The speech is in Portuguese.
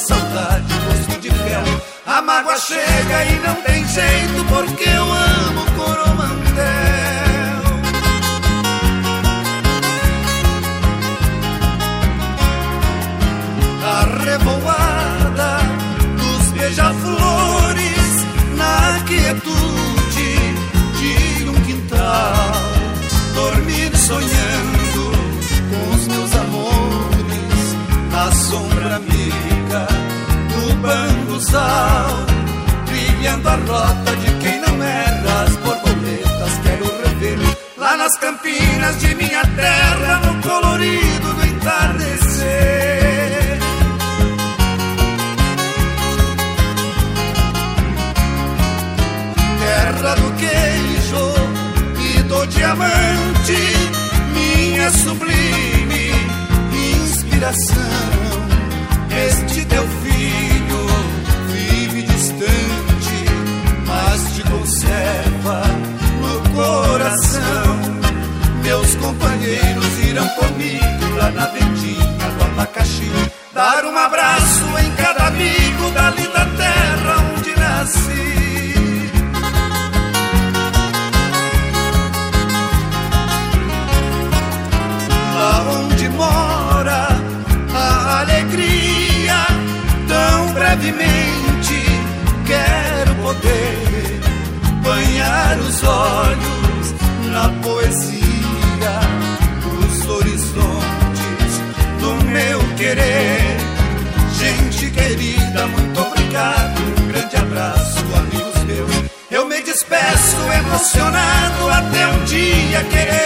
saudade, gosto de fel. A mágoa chega e não tem jeito, porque eu amo Coromandel. A revoada dos beija-flores na quietude de um quintal, dormir sonhando com os meus amores na sombra amiga do bambuzal, brilhando a rota de quem não erra. As borboletas quero rever lá nas campinas de minha terra, no colorido do entardecer. Terra do queijo e do diamante, minha sublime inspiração. Este teu filho vive distante, mas te conserva no coração. Meus companheiros irão comigo lá na vendinha do abacaxi, dar um abraço em cada amigo da linda terra onde nasci. Lá onde mora a alegria, tão brevemente quero poder banhar os olhos na poesia dos horizontes do meu querer. Gente querida, muito obrigado, um grande abraço, amigos meus. Eu me despeço emocionado até um dia querer